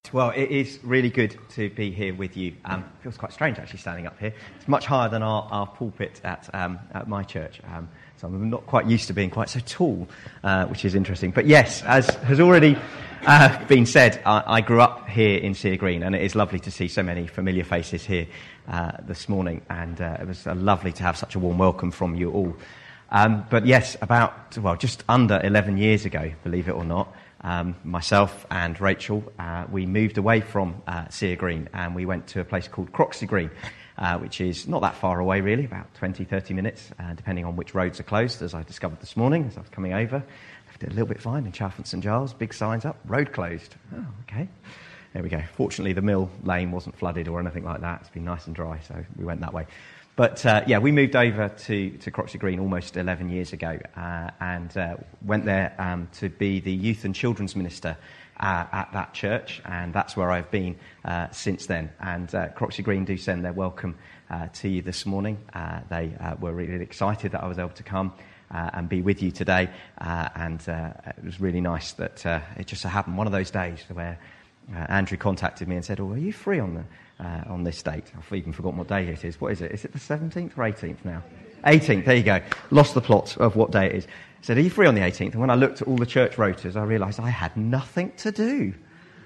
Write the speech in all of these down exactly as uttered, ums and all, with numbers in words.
Well, it is really good to be here with you. Um, it feels quite strange actually standing up here. It's much higher than our, our pulpit at, um, at my church, um, so I'm not quite used to being quite so tall, uh, which is interesting. But yes, as has already uh, been said, I, I grew up here in Sear Green, and it is lovely to see so many familiar faces here uh, this morning, and uh, it was uh, lovely to have such a warm welcome from you all. Um, but yes, about, well, just under eleven years ago, believe it or not, Um, myself and Rachel, uh, we moved away from uh, Sear Green and we went to a place called Croxley Green, uh, which is not that far away really, about twenty, thirty minutes, uh, depending on which roads are closed, as I discovered this morning as I was coming over. I did a little bit fine in Chaff and St Giles, big signs up, road closed. Oh, okay. There we go. Fortunately, the mill lane wasn't flooded or anything like that. It's been nice and dry, so we went that way. But, uh, yeah, we moved over to, to Croxley Green almost eleven years ago uh, and uh, went there um, to be the youth and children's minister uh, at that church, and that's where I've been uh, since then. And uh, Croxley Green do send their welcome uh, to you this morning. Uh, they uh, were really excited that I was able to come uh, and be with you today, uh, and uh, it was really nice that uh, it just so happened one of those days where uh, Andrew contacted me and said, oh, are you free on the Uh, on this date? I've even forgotten what day it is. What is it? Is it the seventeenth or eighteenth now? eighteenth, there you go. Lost the plot of what day it is. He said, are you free on the eighteenth? And when I looked at all the church rotas, I realised I had nothing to do.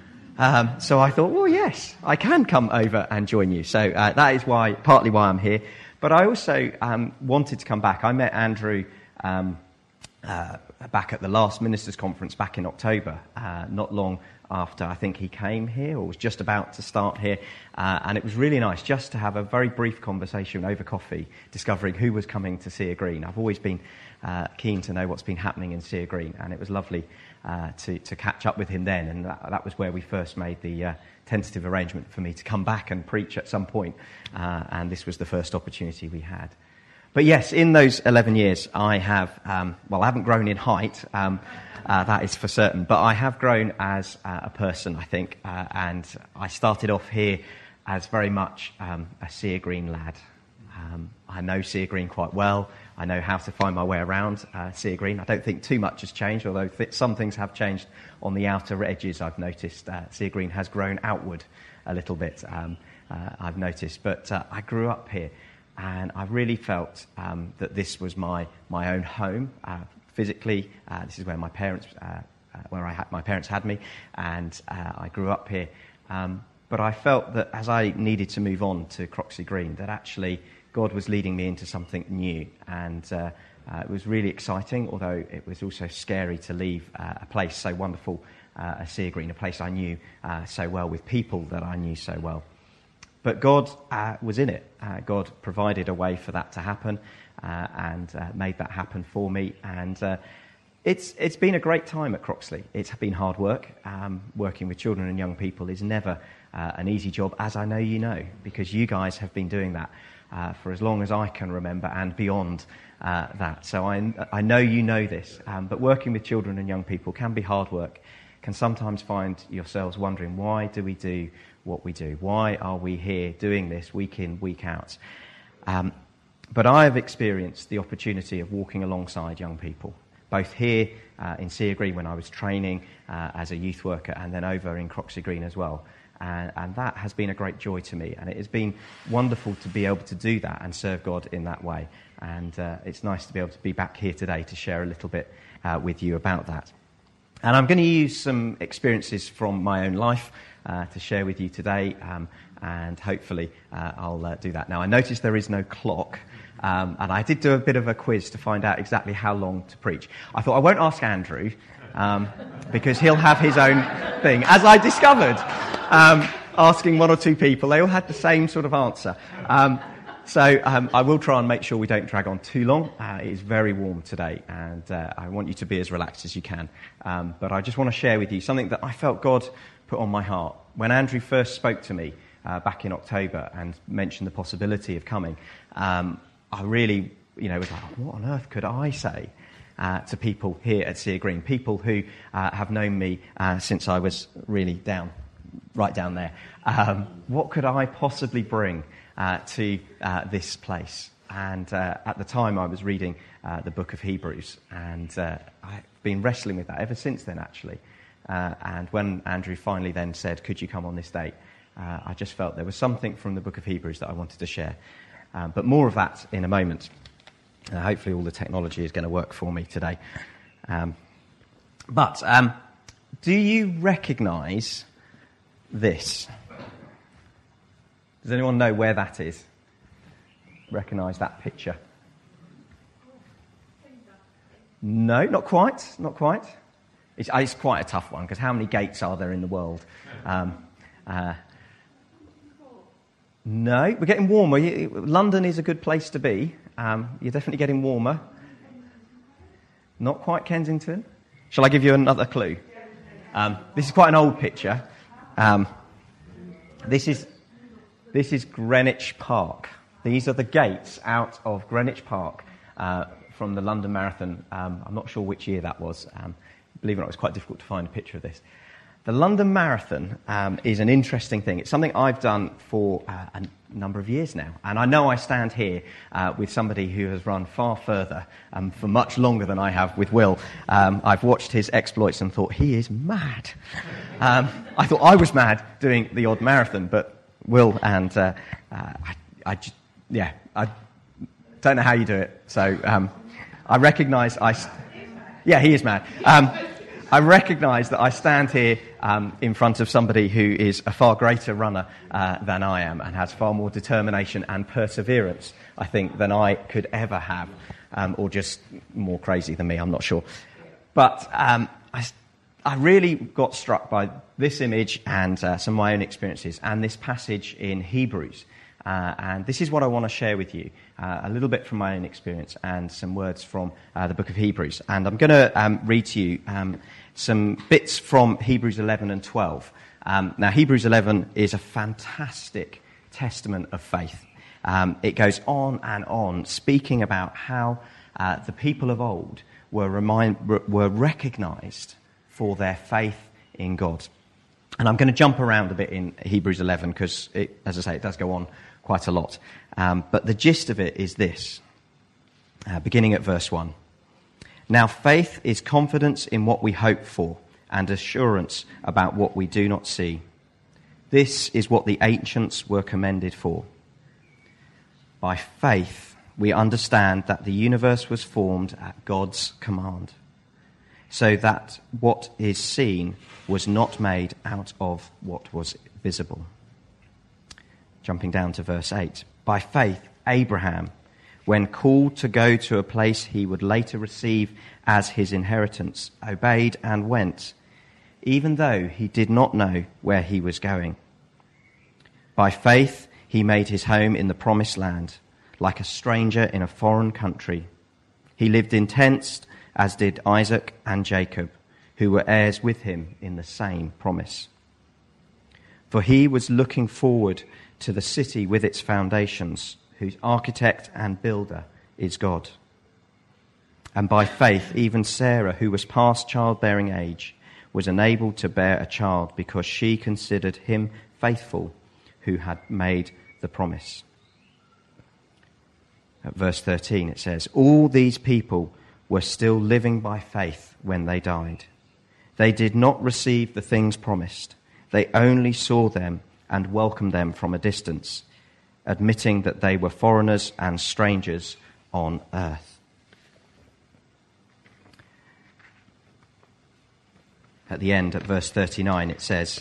Um, so I thought, well, yes, I can come over and join you. So uh, that is why, partly why I'm here. But I also um, wanted to come back. I met Andrew um, uh, back at the last ministers' conference back in October, uh, not long after I think he came here, or was just about to start here, uh, and it was really nice just to have a very brief conversation over coffee, discovering who was coming to Sear Green. I've always been uh, keen to know what's been happening in Sear Green, and it was lovely uh, to, to catch up with him then, and that, that was where we first made the uh, tentative arrangement for me to come back and preach at some point, uh, and this was the first opportunity we had. But yes, in those eleven years, I have, um, well, I haven't grown in height, um, uh, that is for certain, but I have grown as uh, a person, I think, uh, and I started off here as very much um, a Sear Green lad. Um, I know Sear Green quite well. I know how to find my way around uh, Sear Green. I don't think too much has changed, although th- some things have changed on the outer edges. I've noticed uh, Sear Green has grown outward a little bit, um, uh, I've noticed, but uh, I grew up here. And I really felt um, that this was my, my own home. Uh, physically, uh, this is where my parents, uh, uh, where I had, my parents had me, and uh, I grew up here. Um, but I felt that as I needed to move on to Croxley Green, that actually God was leading me into something new, and uh, uh, it was really exciting. Although it was also scary to leave uh, a place so wonderful uh, as Sear Green, a place I knew uh, so well, with people that I knew so well. But God uh, was in it. Uh, God provided a way for that to happen uh, and uh, made that happen for me. And uh, it's it's been a great time at Croxley. It's been hard work. Um, working with children and young people is never uh, an easy job, as I know you know, because you guys have been doing that uh, for as long as I can remember and beyond uh, that. So I, I know you know this. Um, but working with children and young people can be hard work, can sometimes find yourselves wondering, why do we do what we do? Why are we here doing this week in, week out? Um, but I have experienced the opportunity of walking alongside young people, both here uh, in Sear Green when I was training uh, as a youth worker, and then over in Croxley Green as well. And, and that has been a great joy to me, and it has been wonderful to be able to do that and serve God in that way. And uh, it's nice to be able to be back here today to share a little bit uh, with you about that. And I'm going to use some experiences from my own life uh, to share with you today, um, and hopefully uh, I'll uh, do that. Now, I noticed there is no clock, um, and I did do a bit of a quiz to find out exactly how long to preach. I thought I won't ask Andrew, um, because he'll have his own thing. As I discovered, um, asking one or two people, they all had the same sort of answer. Um, So um, I will try and make sure we don't drag on too long. Uh, it is very warm today, and uh, I want you to be as relaxed as you can. Um, but I just want to share with you something that I felt God put on my heart. When Andrew first spoke to me uh, back in October and mentioned the possibility of coming, um, I really, you know, was like, what on earth could I say uh, to people here at Sear Green, people who uh, have known me uh, since I was really down, right down there. Um, what could I possibly bring Uh, to uh, this place? And uh, at the time I was reading uh, the book of Hebrews, and uh, I've been wrestling with that ever since then, actually. Uh, and when Andrew finally then said, could you come on this date, uh, I just felt there was something from the book of Hebrews that I wanted to share. Um, but more of that in a moment. Uh, hopefully all the technology is going to work for me today. Um, but um, do you recognise this? Does anyone know where that is? Recognise that picture? No, not quite, not quite. It's, it's quite a tough one, because how many gates are there in the world? Um, uh, no, we're getting warmer. London is a good place to be. Um, you're definitely getting warmer. Not quite Kensington. Shall I give you another clue? Um, this is quite an old picture. Um, this is this is Greenwich Park. These are the gates out of Greenwich Park uh, from the London Marathon. Um, I'm not sure which year that was. Um, believe it or not, it was quite difficult to find a picture of this. The London Marathon um, is an interesting thing. It's something I've done for uh, a number of years now. And I know I stand here uh, with somebody who has run far further um, for much longer than I have with Will. Um, I've watched his exploits and thought, he is mad. Um, I thought I was mad doing the odd marathon, but Will and uh, uh, I, I just, yeah, I don't know how you do it. So um, I recognise I... St- yeah, he is mad. Um, I recognise that I stand here um, in front of somebody who is a far greater runner uh, than I am and has far more determination and perseverance, I think, than I could ever have, um, or just more crazy than me, I'm not sure. But um, I, I really got struck by this image and uh, some of my own experiences and this passage in Hebrews. Uh, and this is what I want to share with you, uh, a little bit from my own experience and some words from uh, the book of Hebrews. And I'm going to um, read to you um, some bits from Hebrews eleven and twelve. Um, now, Hebrews eleven is a fantastic testament of faith. Um, it goes on and on, speaking about how uh, the people of old were, remind, were recognized for their faith in God. And I'm going to jump around a bit in Hebrews eleven because, as I say, it does go on quite a lot. Um, but the gist of it is this, uh, beginning at verse one. Now faith is confidence in what we hope for and assurance about what we do not see. This is what the ancients were commended for. By faith we understand that the universe was formed at God's command, so that what is seen was not made out of what was visible. Jumping down to verse eight. By faith, Abraham, when called to go to a place he would later receive as his inheritance, obeyed and went, even though he did not know where he was going. By faith, he made his home in the promised land, like a stranger in a foreign country. He lived in tents, as did Isaac and Jacob, who were heirs with him in the same promise. For he was looking forward to the city with its foundations, whose architect and builder is God. And by faith, even Sarah, who was past childbearing age, was enabled to bear a child because she considered him faithful who had made the promise. At verse thirteen it says, all these people were still living by faith when they died. They did not receive the things promised. They only saw them and welcomed them from a distance, admitting that they were foreigners and strangers on earth. At the end, at verse thirty-nine, it says,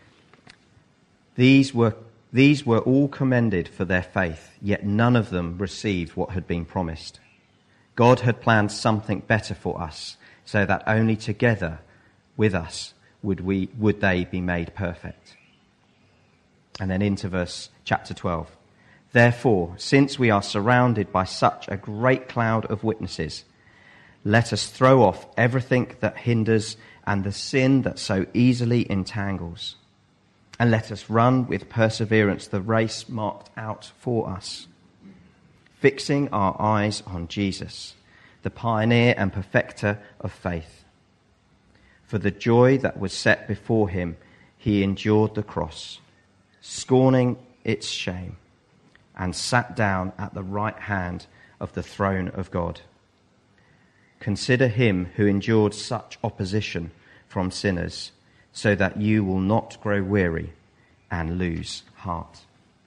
These were, these were all commended for their faith, yet none of them received what had been promised. God had planned something better for us, so that only together with us would we would they be made perfect. And then into verse chapter twelve. Therefore, since we are surrounded by such a great cloud of witnesses, let us throw off everything that hinders and the sin that so easily entangles. And let us run with perseverance the race marked out for us, fixing our eyes on Jesus, the pioneer and perfecter of faith. For the joy that was set before him, he endured the cross, scorning its shame, and sat down at the right hand of the throne of God. Consider him who endured such opposition from sinners, so that you will not grow weary and lose heart.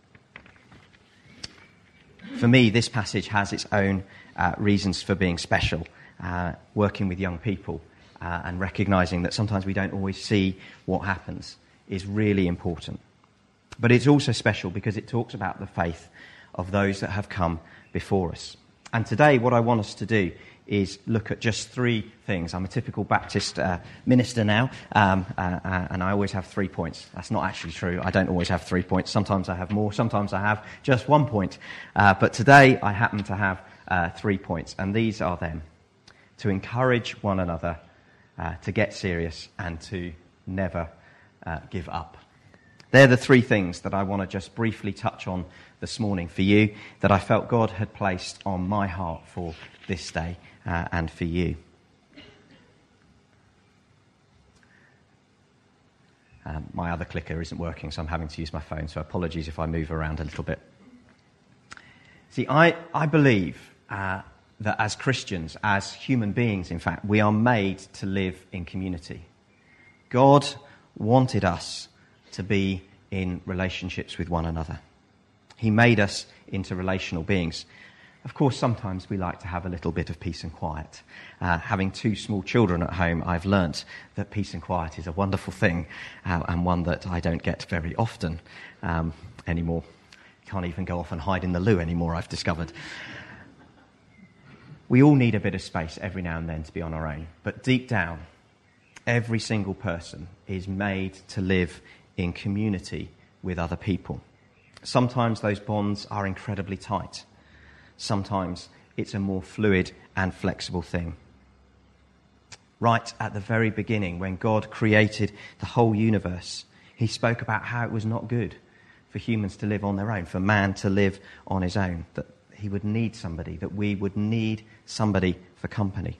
For me, this passage has its own uh, reasons for being special, uh, working with young people uh, and recognising that sometimes we don't always see what happens is really important. But it's also special because it talks about the faith of those that have come before us. And today what I want us to do is look at just three things. I'm a typical Baptist uh, minister now, um, uh, uh, and I always have three points. That's not actually true. I don't always have three points. Sometimes I have more. Sometimes I have just one point. Uh, but today I happen to have uh, three points, and these are them. To encourage one another, uh, to get serious, and to never uh, give up. They're the three things that I want to just briefly touch on this morning for you, that I felt God had placed on my heart for this day uh, and for you. Um, my other clicker isn't working, so I'm having to use my phone, so apologies if I move around a little bit. See, I, I believe uh, that as Christians, as human beings, in fact, we are made to live in community. God wanted us to be in relationships with one another. He made us into relational beings. Of course, sometimes we like to have a little bit of peace and quiet. Uh, having two small children at home, I've learnt that peace and quiet is a wonderful thing, uh, and one that I don't get very often um, anymore. Can't even go off and hide in the loo anymore, I've discovered. We all need a bit of space every now and then to be on our own. But deep down, every single person is made to live in community with other people. Sometimes those bonds are incredibly tight. Sometimes it's a more fluid and flexible thing. Right at the very beginning, when God created the whole universe, he spoke about how it was not good for humans to live on their own, for man to live on his own, that he would need somebody, that we would need somebody for company.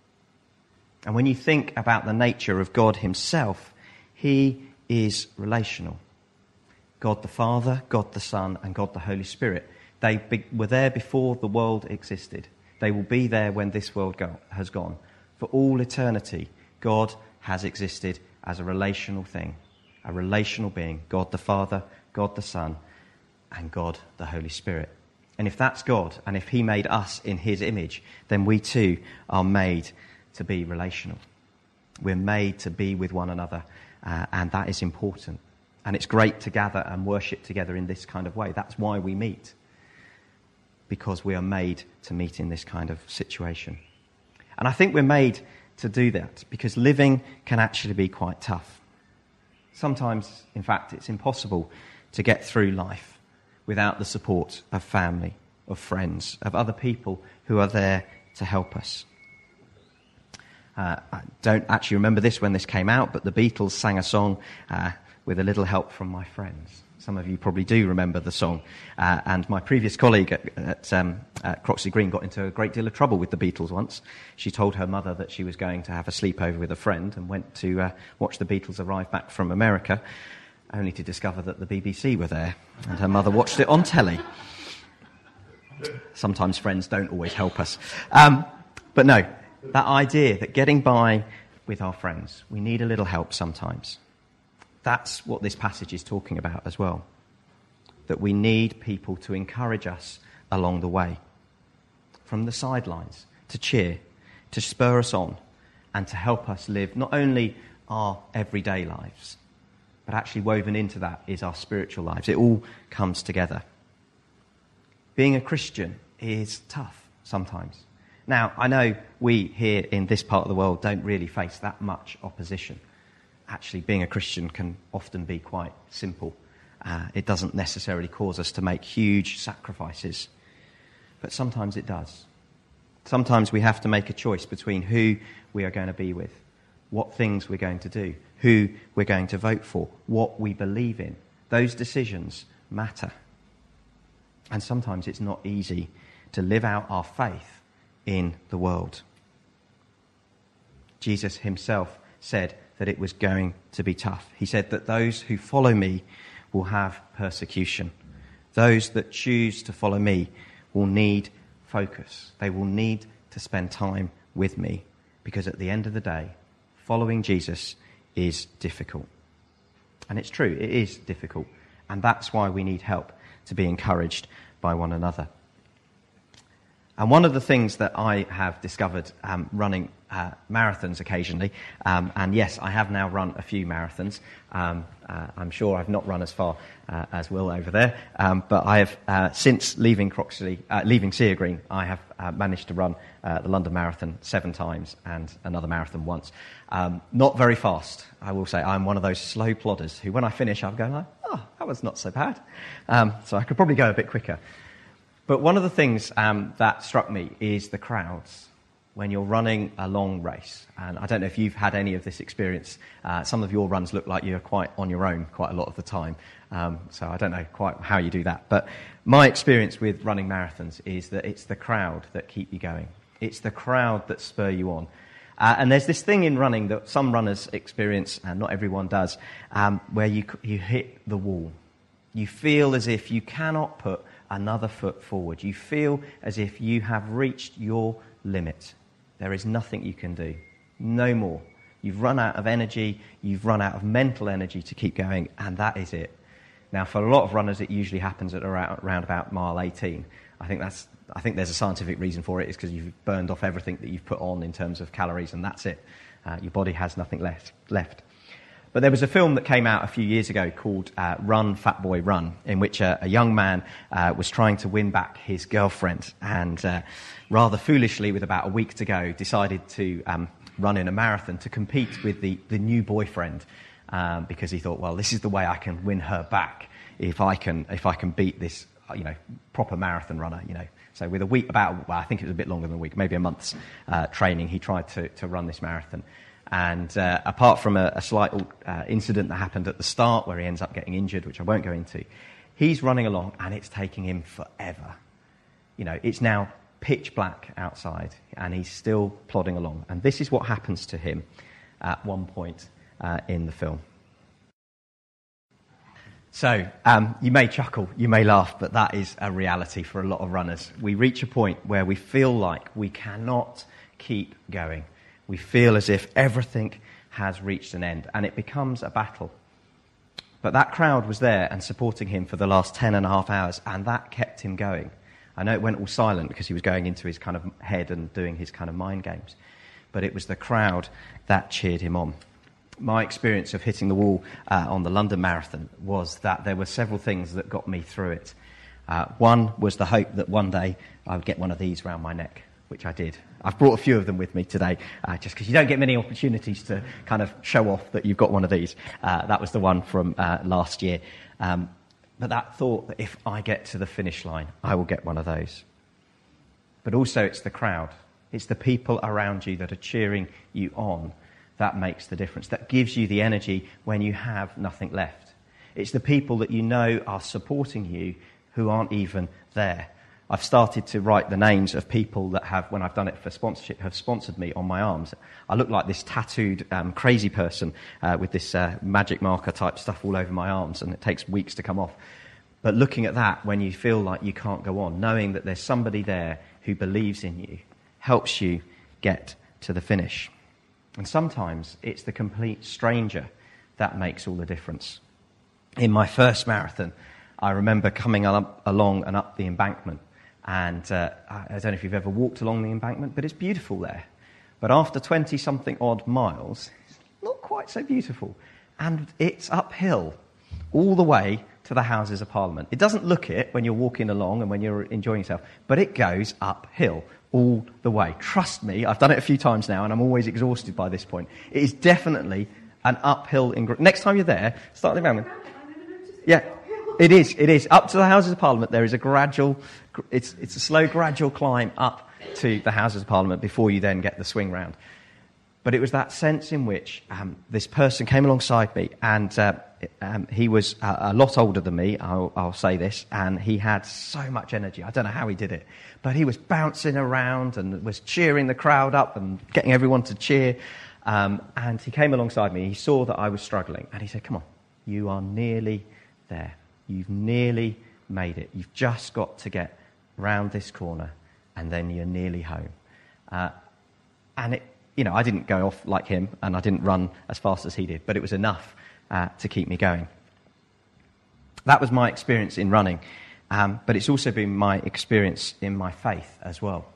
And when you think about the nature of God himself, he is relational. God the Father, God the Son, and God the Holy Spirit. They be, were there before the world existed. They will be there when this world go, has gone. For all eternity, God has existed as a relational thing, a relational being. God the Father, God the Son, and God the Holy Spirit. And if that's God, and if he made us in his image, then we too are made to be relational. We're made to be with one another, uh, and that is important. And it's great to gather and worship together in this kind of way. That's why we meet, because we are made to meet in this kind of situation. And I think we're made to do that because living can actually be quite tough. Sometimes, in fact, it's impossible to get through life without the support of family, of friends, of other people who are there to help us. Uh, I don't actually remember this when this came out, but the Beatles sang a song uh, with a little help from my friends. Some of you probably do remember the song. Uh, and my previous colleague at, at, um, at Croxley Green got into a great deal of trouble with the Beatles once. She told her mother that she was going to have a sleepover with a friend and went to uh, watch the Beatles arrive back from America, only to discover that the B B C were there, and her mother watched it on telly. Sometimes friends don't always help us. Um, but no, that idea that getting by with our friends, we need a little help sometimes. That's what this passage is talking about as well. That we need people to encourage us along the way. From the sidelines, to cheer, to spur us on, and to help us live not only our everyday lives, but actually woven into that is our spiritual lives. It all comes together. Being a Christian is tough sometimes. Now, I know we here in this part of the world don't really face that much opposition. Actually, being a Christian can often be quite simple. Uh, it doesn't necessarily cause us to make huge sacrifices. But sometimes it does. Sometimes we have to make a choice between who we are going to be with, what things we're going to do, who we're going to vote for, what we believe in. Those decisions matter. And sometimes it's not easy to live out our faith in the world. Jesus himself said that it was going to be tough. He said that those who follow me will have persecution. Those that choose to follow me will need focus. They will need to spend time with me, because at the end of the day, following Jesus is difficult. And it's true, it is difficult. And that's why we need help to be encouraged by one another. And one of the things that I have discovered um, running uh, marathons occasionally, um, and yes, I have now run a few marathons. Um, uh, I'm sure I've not run as far uh, as Will over there, um, but I have, uh, since leaving Croxley, uh, leaving Sea Green, I have uh, managed to run uh, the London Marathon seven times and another marathon once. Um, not very fast, I will say. I'm one of those slow plodders who, when I finish, I'm going like, oh, that was not so bad. Um, so I could probably go a bit quicker. But one of the things um, that struck me is the crowds when you're running a long race. And I don't know if you've had any of this experience. Uh, some of your runs look like you're quite on your own quite a lot of the time. Um, so I don't know quite how you do that. But my experience with running marathons is that it's the crowd that keep you going. It's the crowd that spur you on. Uh, and there's this thing in running that some runners experience, and not everyone does, um, where you you hit the wall. You feel as if you cannot put another foot forward. You feel as if you have reached your limit. There is nothing you can do. No more. You've run out of energy. You've run out of mental energy to keep going, and that is it. Now, for a lot of runners, it usually happens at around, around about mile eighteen. I think that's. I think there's a scientific reason for it. It's because you've burned off everything that you've put on in terms of calories, and that's it. Uh, your body has nothing left. left. But there was a film that came out a few years ago called uh, Run, Fat Boy, Run, in which a, a young man uh, was trying to win back his girlfriend and uh, rather foolishly, with about a week to go, decided to um, run in a marathon to compete with the, the new boyfriend um, because he thought, well, this is the way I can win her back if I can if I can beat this, you know, proper marathon runner, you know. So with a week, about, well, I think it was a bit longer than a week, maybe a month's uh, training, he tried to, to run this marathon. And uh, apart from a, a slight uh, incident that happened at the start where he ends up getting injured, which I won't go into, he's running along and it's taking him forever. You know, it's now pitch black outside and he's still plodding along. And this is what happens to him at one point uh, in the film. So um, you may chuckle, you may laugh, but that is a reality for a lot of runners. We reach a point where we feel like we cannot keep going. We feel as if everything has reached an end, and it becomes a battle. But that crowd was there and supporting him for the last ten and a half hours, and that kept him going. I know it went all silent because he was going into his kind of head and doing his kind of mind games, but it was the crowd that cheered him on. My experience of hitting the wall uh, on the London Marathon was that there were several things that got me through it. Uh, one was the hope that one day I would get one of these round my neck, which I did. I've brought a few of them with me today, uh, just because you don't get many opportunities to kind of show off that you've got one of these. Uh, that was the one from uh, last year. Um, but that thought that if I get to the finish line, I will get one of those. But also it's the crowd. It's the people around you that are cheering you on that makes the difference, that gives you the energy when you have nothing left. It's the people that you know are supporting you who aren't even there. I've started to write the names of people that have, when I've done it for sponsorship, have sponsored me on my arms. I look like this tattooed um, crazy person uh, with this uh, magic marker type stuff all over my arms, and it takes weeks to come off. But looking at that, when you feel like you can't go on, knowing that there's somebody there who believes in you, helps you get to the finish. And sometimes it's the complete stranger that makes all the difference. In my first marathon, I remember coming up, along and up the embankment. And uh, I don't know if you've ever walked along the embankment, but it's beautiful there. But after twenty-something odd miles, it's not quite so beautiful. And it's uphill all the way to the Houses of Parliament. It doesn't look it when you're walking along and when you're enjoying yourself, but it goes uphill all the way. Trust me, I've done it a few times now, and I'm always exhausted by this point. It is definitely an uphill. Ing- Next time you're there, start the embankment. Yeah. It is, it is. Up to the Houses of Parliament, there is a gradual, it's it's a slow, gradual climb up to the Houses of Parliament before you then get the swing round. But it was that sense in which um, this person came alongside me, and uh, um, he was a, a lot older than me, I'll, I'll say this, and he had so much energy. I don't know how he did it, but he was bouncing around and was cheering the crowd up and getting everyone to cheer. Um, and he came alongside me, he saw that I was struggling, and he said, "Come on, you are nearly there. You've nearly made it. You've just got to get round this corner, and then you're nearly home." Uh, and it you know, I didn't go off like him and I didn't run as fast as he did, but it was enough uh, to keep me going. That was my experience in running, um, but it's also been my experience in my faith as well.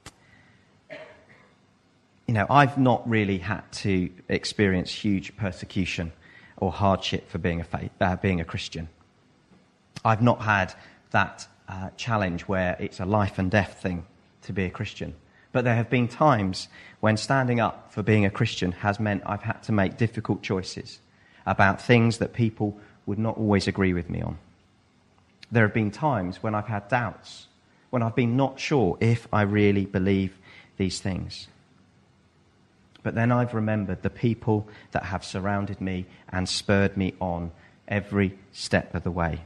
You know, I've not really had to experience huge persecution or hardship for being a faith, uh, being a Christian. I've not had that uh, challenge where it's a life and death thing to be a Christian. But there have been times when standing up for being a Christian has meant I've had to make difficult choices about things that people would not always agree with me on. There have been times when I've had doubts, when I've been not sure if I really believe these things. But then I've remembered the people that have surrounded me and spurred me on every step of the way.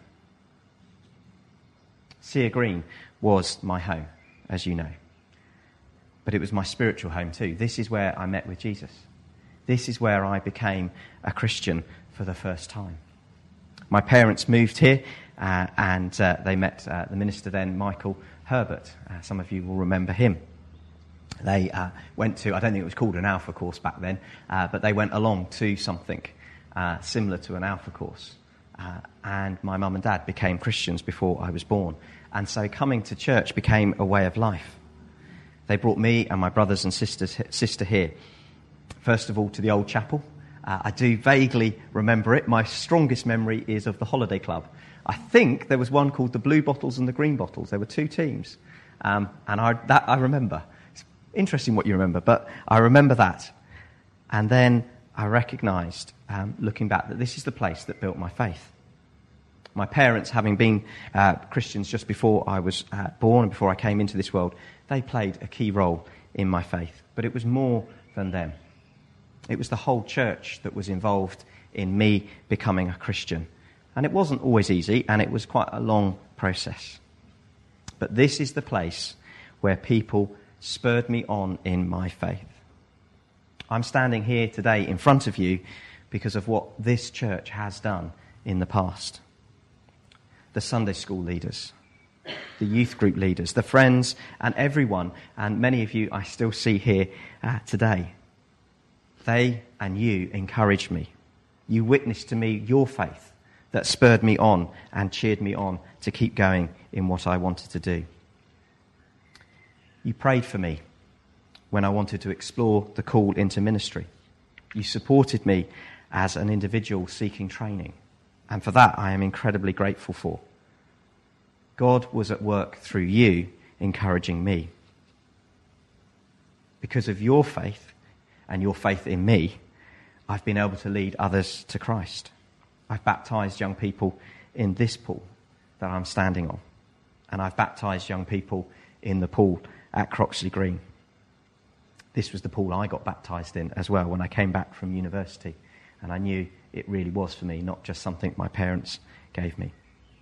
Sear Green was my home, as you know. But it was my spiritual home too. This is where I met with Jesus. This is where I became a Christian for the first time. My parents moved here uh, and uh, they met uh, the minister then, Michael Herbert. Uh, some of you will remember him. They uh, went to, I don't think it was called an Alpha course back then, uh, but they went along to something uh, similar to an Alpha course. Uh, and my mum and dad became Christians before I was born. And so coming to church became a way of life. They brought me and my brothers and sisters, sister here, first of all, to the old chapel. Uh, I do vaguely remember it. My strongest memory is of the holiday club. I think there was one called the Blue Bottles and the Green Bottles. There were two teams. Um, and I, that I remember. It's interesting what you remember, but I remember that. And then I recognised, um, looking back, that this is the place that built my faith. My parents, having been uh, Christians just before I was uh, born and before I came into this world, they played a key role in my faith. But it was more than them. It was the whole church that was involved in me becoming a Christian. And it wasn't always easy, and it was quite a long process. But this is the place where people spurred me on in my faith. I'm standing here today in front of you because of what this church has done in the past. The Sunday school leaders, the youth group leaders, the friends, and everyone, and many of you I still see here uh, today. They and you encouraged me. You witnessed to me your faith that spurred me on and cheered me on to keep going in what I wanted to do. You prayed for me when I wanted to explore the call into ministry. You supported me as an individual seeking training. And for that, I am incredibly grateful for. God was at work through you, encouraging me. Because of your faith and your faith in me, I've been able to lead others to Christ. I've baptised young people in this pool that I'm standing on. And I've baptised young people in the pool at Croxley Green. This was the pool I got baptised in as well when I came back from university. And I knew it really was for me, not just something my parents gave me.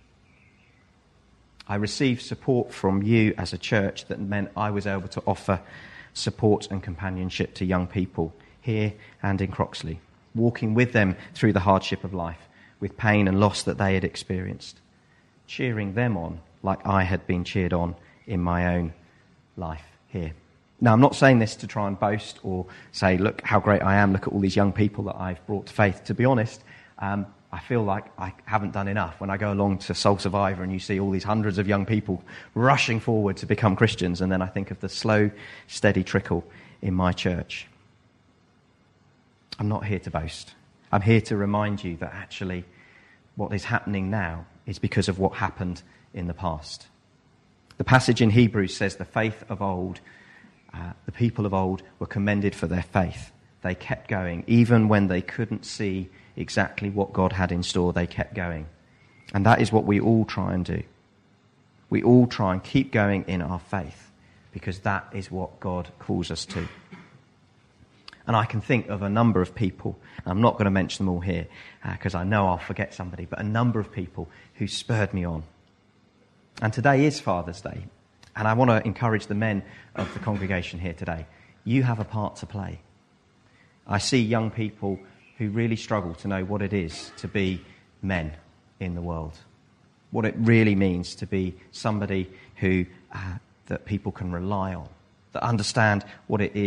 I received support from you as a church that meant I was able to offer support and companionship to young people here and in Croxley, walking with them through the hardship of life, with pain and loss that they had experienced, cheering them on like I had been cheered on in my own life here. Now, I'm not saying this to try and boast or say, look how great I am, look at all these young people that I've brought to faith. To be honest, um, I feel like I haven't done enough. When I go along to Soul Survivor and you see all these hundreds of young people rushing forward to become Christians, and then I think of the slow, steady trickle in my church. I'm not here to boast. I'm here to remind you that actually what is happening now is because of what happened in the past. The passage in Hebrews says the faith of old, uh, the people of old were commended for their faith. They kept going. Even when they couldn't see exactly what God had in store, they kept going. And that is what we all try and do. We all try and keep going in our faith because that is what God calls us to. And I can think of a number of people, and I'm not going to mention them all here because uh, I know I'll forget somebody, but a number of people who spurred me on. And today is Father's Day, and I want to encourage the men of the congregation here today. You have a part to play. I see young people who really struggle to know what it is to be men in the world, what it really means to be somebody who uh, that people can rely on, that understand what it is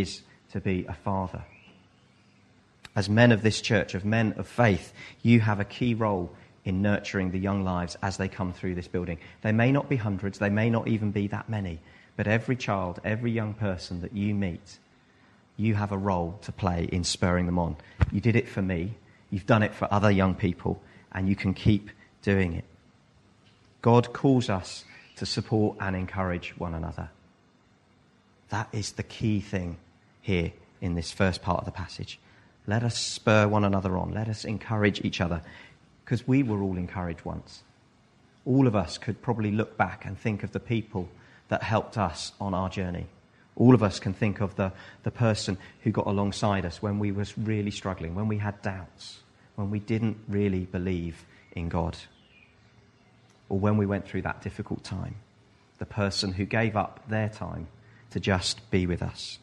to be a father. As men of this church, of men of faith, you have a key role in nurturing the young lives as they come through this building. They may not be hundreds, they may not even be that many, but every child, every young person that you meet, you have a role to play in spurring them on. You did it for me, you've done it for other young people, and you can keep doing it. God calls us to support and encourage one another. That is the key thing here in this first part of the passage. Let us spur one another on. Let us encourage each other, because we were all encouraged once. All of us could probably look back and think of the people that helped us on our journey. All of us can think of the, the person who got alongside us when we was really struggling, when we had doubts, when we didn't really believe in God, or when we went through that difficult time. The person who gave up their time to just be with us.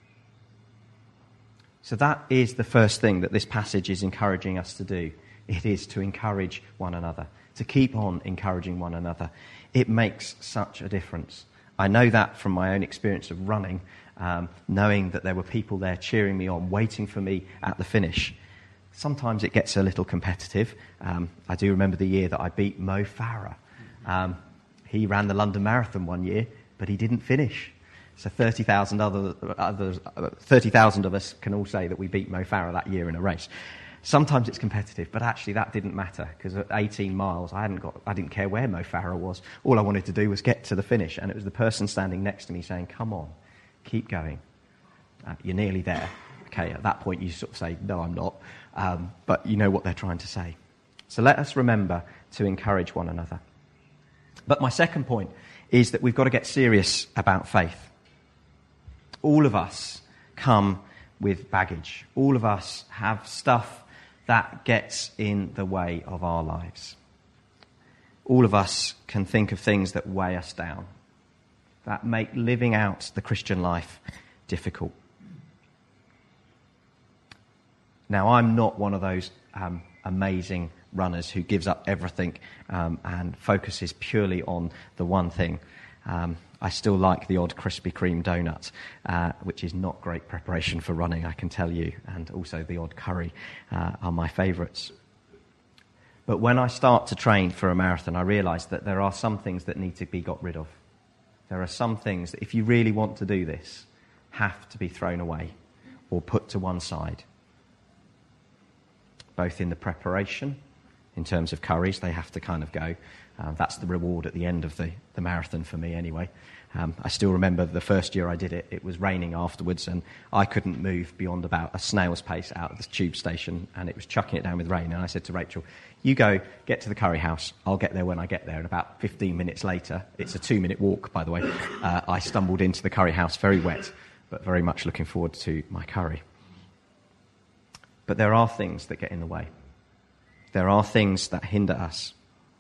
So that is the first thing that this passage is encouraging us to do. It is to encourage one another, to keep on encouraging one another. It makes such a difference. I know that from my own experience of running, um, knowing that there were people there cheering me on, waiting for me at the finish. Sometimes it gets a little competitive. Um, I do remember the year that I beat Mo Farah. Um, he ran the London Marathon one year, but he didn't finish. So thirty thousand other, others, thirty thousand of us can all say that we beat Mo Farah that year in a race. Sometimes it's competitive, but actually that didn't matter, because at eighteen miles, I hadn't got, I didn't care where Mo Farah was. All I wanted to do was get to the finish, and it was the person standing next to me saying, "Come on, keep going. Uh, you're nearly there." Okay, at that point you sort of say, "No, I'm not," um, but you know what they're trying to say. So let us remember to encourage one another. But my second point is that we've got to get serious about faith. All of us come with baggage. All of us have stuff that gets in the way of our lives. All of us can think of things that weigh us down, that make living out the Christian life difficult. Now, I'm not one of those um, amazing runners who gives up everything um, and focuses purely on the one thing. Um, I still like the odd Krispy Kreme donut, uh, which is not great preparation for running, I can tell you, and also the odd curry uh, are my favourites. But when I start to train for a marathon, I realise that there are some things that need to be got rid of. There are some things that, if you really want to do this, have to be thrown away or put to one side. Both in the preparation, in terms of curries, they have to kind of go. Uh, that's the reward at the end of the, the marathon for me anyway. Um, I still remember the first year I did it, it was raining afterwards, and I couldn't move beyond about a snail's pace out of the tube station, and it was chucking it down with rain. And I said to Rachel, "You go, get to the curry house, I'll get there when I get there." And about fifteen minutes later, it's a two-minute walk, by the way, uh, I stumbled into the curry house, very wet, but very much looking forward to my curry. But there are things that get in the way. There are things that hinder us.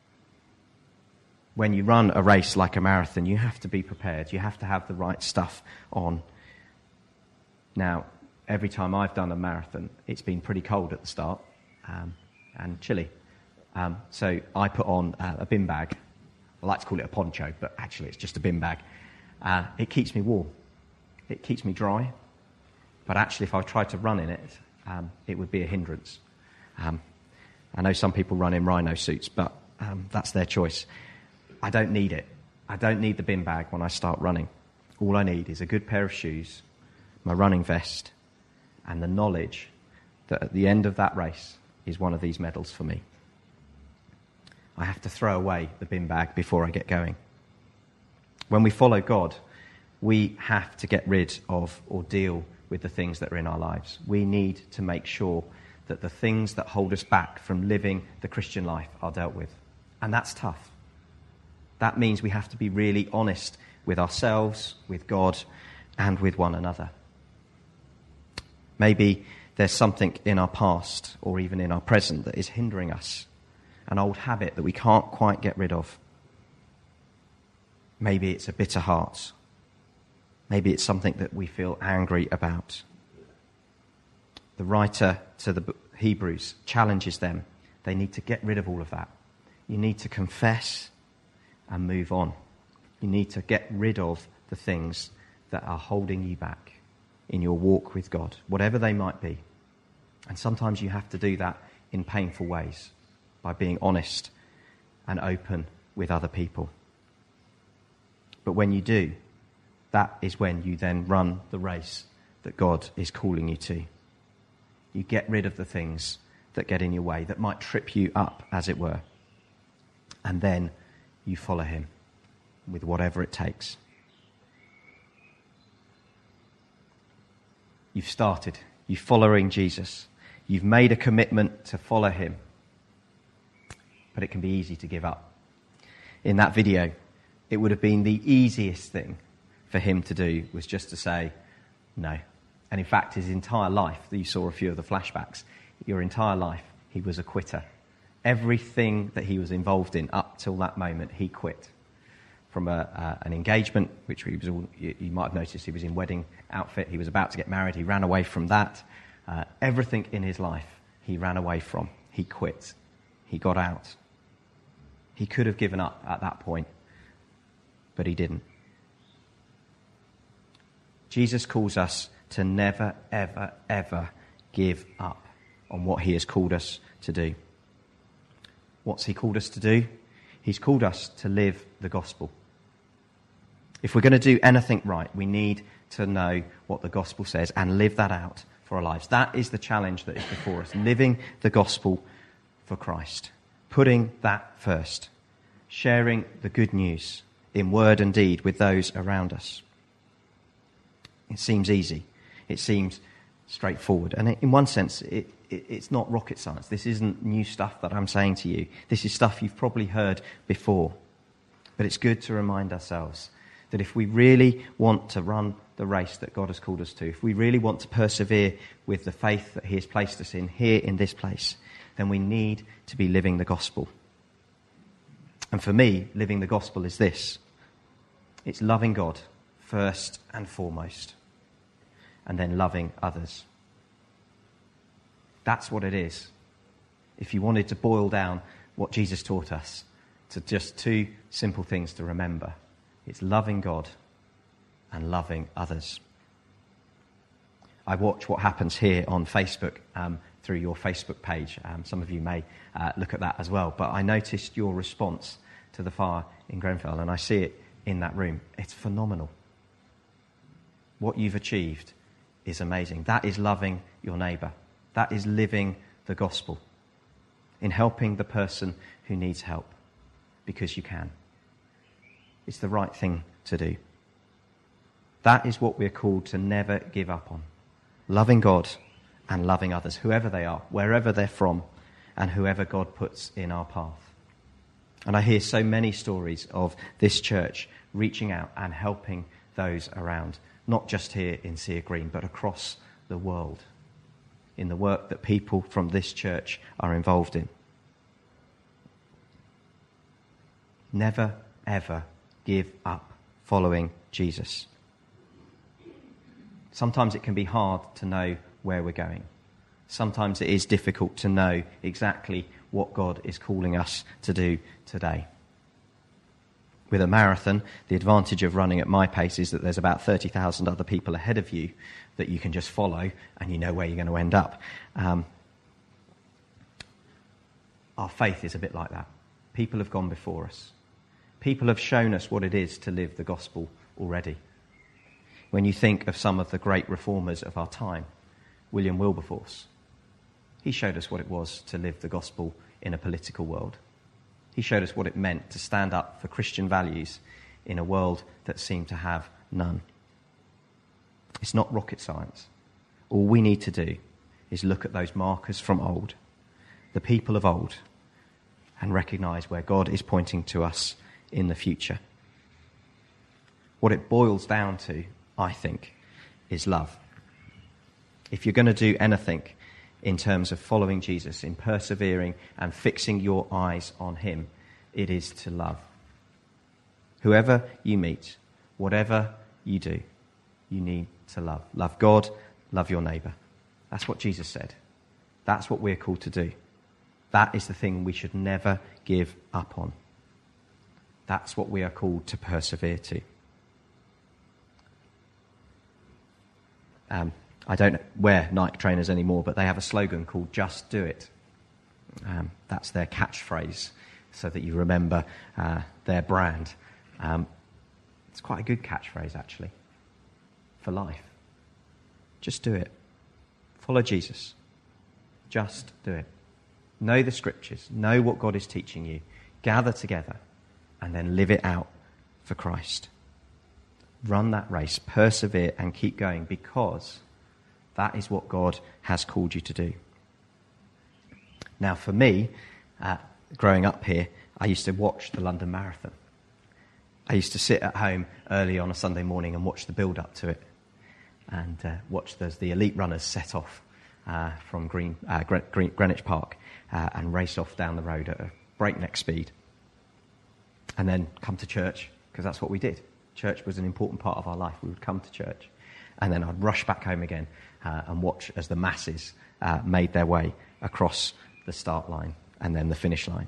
When you run a race like a marathon, you have to be prepared. You have to have the right stuff on. Now, every time I've done a marathon, it's been pretty cold at the start um, and chilly. Um, so I put on uh, a bin bag. I like to call it a poncho, but actually it's just a bin bag. Uh, it keeps me warm. It keeps me dry. But actually, if I tried to run in it, um, it would be a hindrance. Um, I know some people run in rhino suits, but um, that's their choice. I don't need it. I don't need the bin bag when I start running. All I need is a good pair of shoes, my running vest, and the knowledge that at the end of that race is one of these medals for me. I have to throw away the bin bag before I get going. When we follow God, we have to get rid of or deal with the things that are in our lives. We need to make sure that the things that hold us back from living the Christian life are dealt with. And that's tough. That means we have to be really honest with ourselves, with God, and with one another. Maybe there's something in our past or even in our present that is hindering us, an old habit that we can't quite get rid of. Maybe it's a bitter heart. Maybe it's something that we feel angry about. The writer to the Hebrews challenges them. They need to get rid of all of that. You need to confess and move on. You need to get rid of the things that are holding you back in your walk with God, whatever they might be. And sometimes you have to do that in painful ways, by being honest and open with other people. But when you do, that is when you then run the race that God is calling you to. You get rid of the things that get in your way, that might trip you up, as it were. And then you follow him with whatever it takes. You've started. You're following Jesus. You've made a commitment to follow him. But it can be easy to give up. In that video, it would have been the easiest thing for him to do was just to say no. And in fact, his entire life, you saw a few of the flashbacks, your entire life, he was a quitter. Everything that he was involved in up till that moment, he quit. From a, uh, an engagement, which he was all, you, you might have noticed he was in wedding outfit. He was about to get married. He ran away from that. Uh, everything in his life, he ran away from. He quit. He got out. He could have given up at that point, but he didn't. Jesus calls us to never, ever, ever give up on what he has called us to do. What's he called us to do? He's called us to live the gospel. If we're going to do anything right, we need to know what the gospel says and live that out for our lives. That is the challenge that is before us, living the gospel for Christ, putting that first, sharing the good news in word and deed with those around us. It seems easy. It seems straightforward. And in one sense, it, it, it's not rocket science. This isn't new stuff that I'm saying to you. This is stuff you've probably heard before. But it's good to remind ourselves that if we really want to run the race that God has called us to, if we really want to persevere with the faith that he has placed us in here in this place, then we need to be living the gospel. And for me, living the gospel is this. It's loving God first and foremost, and then loving others. That's what it is. If you wanted to boil down what Jesus taught us to just two simple things to remember, it's loving God and loving others. I watch what happens here on Facebook um, through your Facebook page. Um, some of you may uh, look at that as well. But I noticed your response to the fire in Grenfell, and I see it in that room. It's phenomenal. What you've achieved is amazing. That is loving your neighbour. That is living the gospel in helping the person who needs help because you can. It's the right thing to do. That is what we're called to never give up on. Loving God and loving others, whoever they are, wherever they're from, and whoever God puts in our path. And I hear so many stories of this church reaching out and helping those around, not just here in Sea Green, but across the world, in the work that people from this church are involved in. Never, ever give up following Jesus. Sometimes it can be hard to know where we're going. Sometimes it is difficult to know exactly what God is calling us to do today. With a marathon, the advantage of running at my pace is that there's about thirty thousand other people ahead of you that you can just follow and you know where you're going to end up. Um, our faith is a bit like that. People have gone before us. People have shown us what it is to live the gospel already. When you think of some of the great reformers of our time, William Wilberforce, he showed us what it was to live the gospel in a political world. He showed us what it meant to stand up for Christian values in a world that seemed to have none. It's not rocket science. All we need to do is look at those markers from old, the people of old, and recognise where God is pointing to us in the future. What it boils down to, I think, is love. If you're going to do anything in terms of following Jesus, in persevering and fixing your eyes on him, it is to love. Whoever you meet, whatever you do, you need to love. Love God, love your neighbour. That's what Jesus said. That's what we're called to do. That is the thing we should never give up on. That's what we are called to persevere to. Um, I don't wear Nike trainers anymore, but they have a slogan called "Just Do It." Um, that's their catchphrase, so that you remember uh, their brand. Um, it's quite a good catchphrase, actually, for life. Just do it. Follow Jesus. Just do it. Know the scriptures. Know what God is teaching you. Gather together and then live it out for Christ. Run that race, persevere and keep going, because that is what God has called you to do. Now, for me, uh, growing up here, I used to watch the London Marathon. I used to sit at home early on a Sunday morning and watch the build-up to it, and uh, watch the, the elite runners set off uh, from Green, uh, Green, Greenwich Park uh, and race off down the road at a breakneck speed, and then come to church, because that's what we did. Church was an important part of our life. We would come to church, and then I'd rush back home again uh, and watch as the masses uh, made their way across the start line and then the finish line.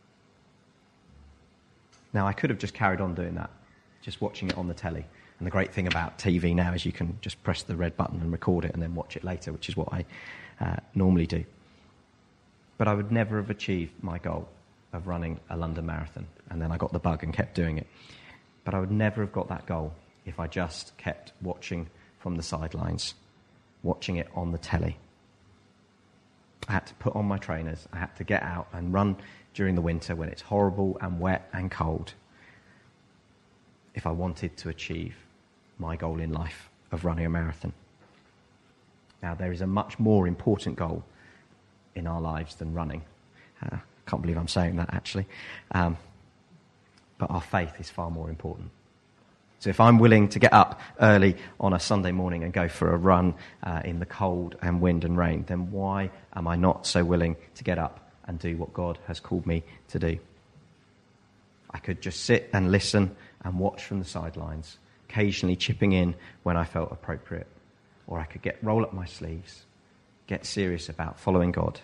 Now, I could have just carried on doing that, just watching it on the telly. And the great thing about T V now is you can just press the red button and record it and then watch it later, which is what I uh, normally do. But I would never have achieved my goal of running a London Marathon. And then I got the bug and kept doing it. But I would never have got that goal if I just kept watching from the sidelines, watching it on the telly. I had to put on my trainers. I had to get out and run during the winter when it's horrible and wet and cold, if I wanted to achieve my goal in life of running a marathon. Now, there is a much more important goal in our lives than running. Uh, I can't believe I'm saying that, actually. Um, but our faith is far more important. So if I'm willing to get up early on a Sunday morning and go for a run uh, in the cold and wind and rain, then why am I not so willing to get up and do what God has called me to do? I could just sit and listen and watch from the sidelines, occasionally chipping in when I felt appropriate. Or I could get roll up my sleeves, get serious about following God,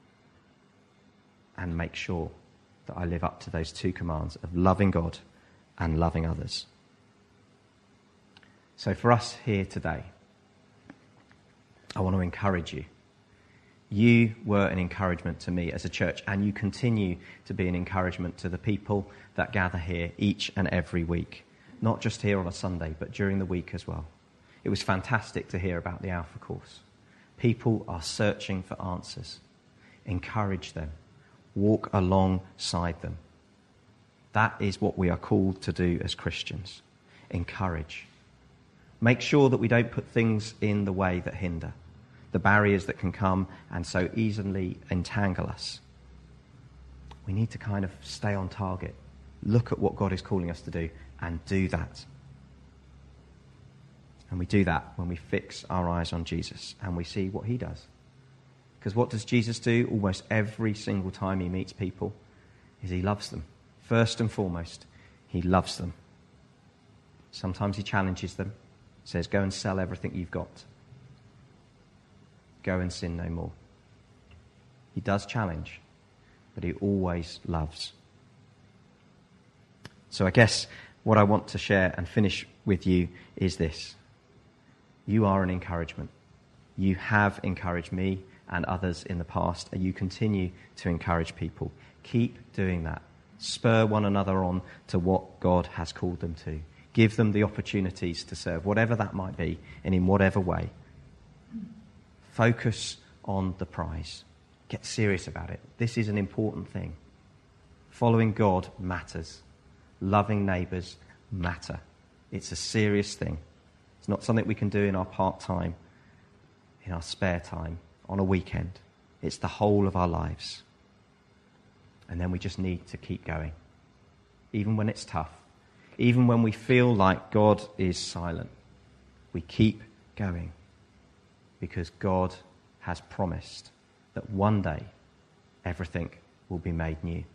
and make sure that I live up to those two commands of loving God and loving others. So for us here today, I want to encourage you. You were an encouragement to me as a church, and you continue to be an encouragement to the people that gather here each and every week. Not just here on a Sunday, but during the week as well. It was fantastic to hear about the Alpha Course. People are searching for answers. Encourage them. Walk alongside them. That is what we are called to do as Christians. Encourage. Make sure that we don't put things in the way that hinder, the barriers that can come and so easily entangle us. We need to kind of stay on target, look at what God is calling us to do, and do that. And we do that when we fix our eyes on Jesus and we see what he does. Because what does Jesus do almost every single time he meets people? Is he loves them. First and foremost, he loves them. Sometimes he challenges them, says, go and sell everything you've got. Go and sin no more. He does challenge, but he always loves. So I guess what I want to share and finish with you is this. You are an encouragement. You have encouraged me and others in the past, and you continue to encourage people. Keep doing that. Spur one another on to what God has called them to. Give them the opportunities to serve, whatever that might be, and in whatever way. Focus on the prize. Get serious about it. This is an important thing. Following God matters. Loving neighbours matter. It's a serious thing. It's not something we can do in our part-time, in our spare time, on a weekend. It's the whole of our lives. And then we just need to keep going. Even when it's tough. Even when we feel like God is silent. We keep going. Because God has promised that one day everything will be made new.